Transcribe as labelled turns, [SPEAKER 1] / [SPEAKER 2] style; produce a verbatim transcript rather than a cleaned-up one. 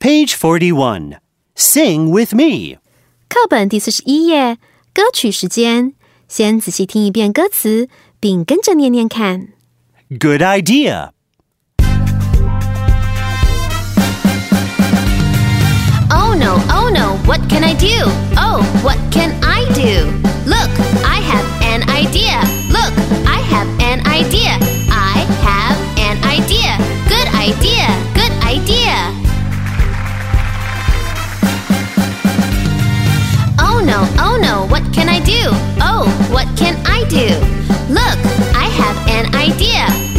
[SPEAKER 1] Page forty-one. Sing with me.
[SPEAKER 2] 课本第四十一页，歌曲时间。先仔细听一遍歌词，并跟着念念看。
[SPEAKER 1] Good idea.
[SPEAKER 3] Oh no, oh no, what can I do? Oh, what can I do? Look, I have an idea. Look, I have an idea. I have an idea. Good idea, good idea. Oh no, oh no, what can I do? Oh, what can I do? Look, I have an idea.